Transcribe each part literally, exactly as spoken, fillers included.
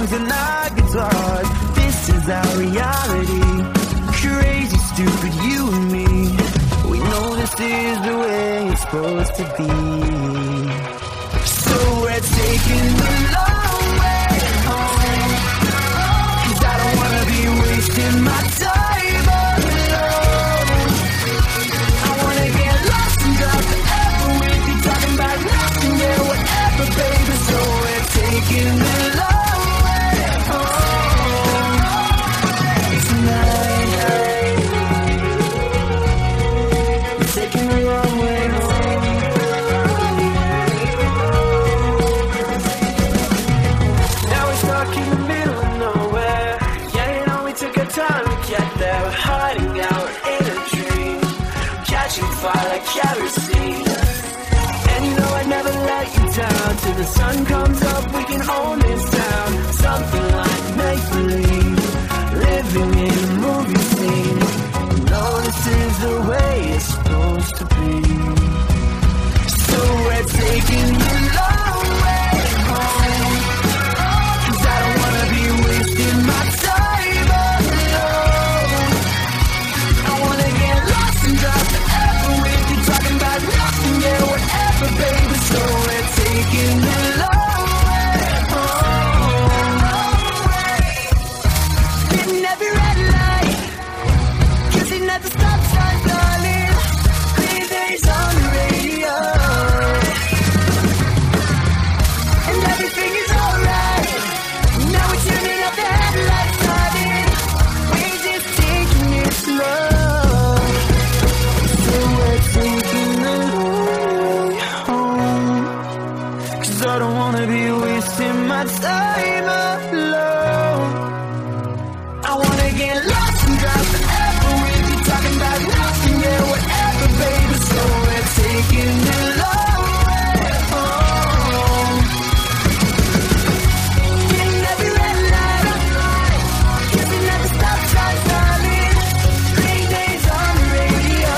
songs and our guitars. This is our reality. Crazy, stupid, you and me. We know this is the way it's supposed to be. So we're taking the long way home, 'cause I don't wanna be wasting my time alone. I wanna get lost and drive forever with you, talking about nothing, yeah, whatever, baby. So we're taking the long way home tonight. We're taking the long way home. Now we're stuck in the middle of nowhere. Yeah, you know we took our time to get there. We're hiding out in a dream, catching fire like kerosene. And you know I'd never let you down. Till the sun comes up, we can own this town. Something like make-believe, living in a movie scene. You know this is the way it's supposed to be. So we're taking the long way home, 'cause I don't wanna be wasting my time alone. I wanna get lost and drive forever with you, talking about nothing, yeah, whatever, baby. So we're taking the long way home. Getting every red light, kissing at the stop sign, darling. Green days on the radio, and everything is alright. Now we're turning up the headlights, darling. We're just taking it slow. So we're taking the long way home, 'cause I don't wanna be wasting my time alone. I wanna get lost and drive forever with you, talking about nothing, yeah, whatever, baby. So we're taking the long way home. Getting every red light, kissing at the stop sign, darling. Green days on the radio,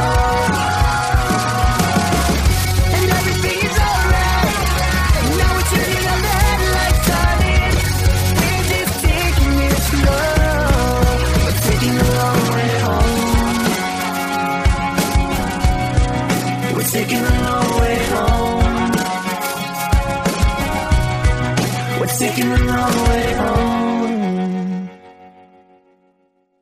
and everything is alright. Now we're turning up the headlights, darling. We're just taking it slow. We're taking the long way home. We're taking the long way home. We're taking the long way home.